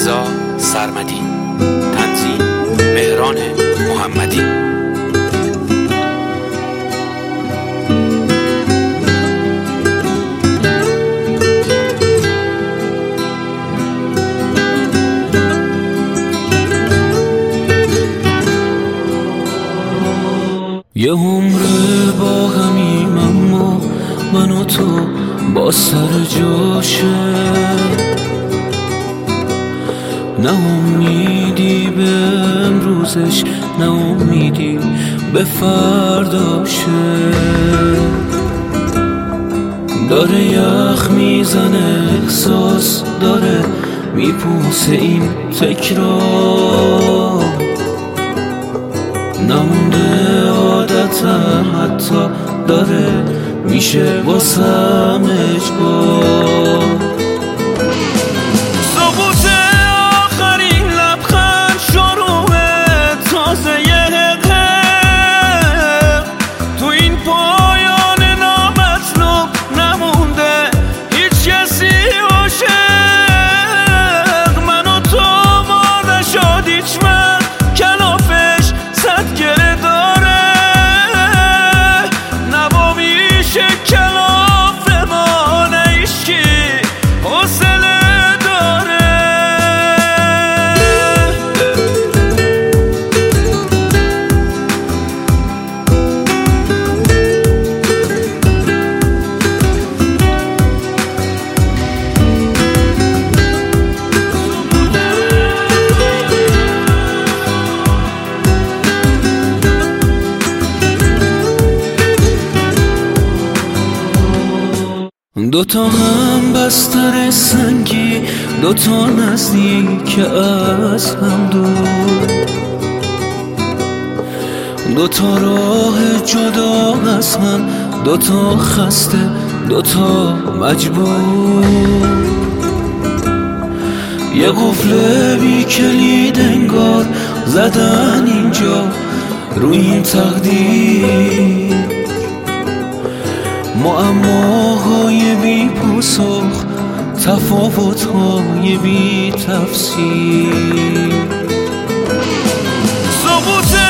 رضا سرمدی، تنظیم مهران محمدی. یه عمره با همیم، اما من و تو با سر جاشه. نه امیدی به امروزش، نه امیدی به فرداشه. داره یخ میزنه، احساس داره میپوسه این تکرار. نمونده عادتم، حتی داره میشه واسم اجبار. ثبوت آخرین لبخند، شروع تازه حق تو این پایان نامطلوب. نمونده هیچ کسی عاشق، من و تو ما نشد هیچ مرد کلافش صد گره داره. نبا میشه کلاف ما، نیشکی حوصله داره. دوتا هم بستر سنگی، دوتا نزدیک از هم دور. دوتا راه جدا از هم، دوتا خسته، دوتا مجبور. یه قفل بی کلید انگار زدن اینجا روی این تقدیر. معماهای بی پاسخ، تفاوت‌های بی تفسیر. ثبوت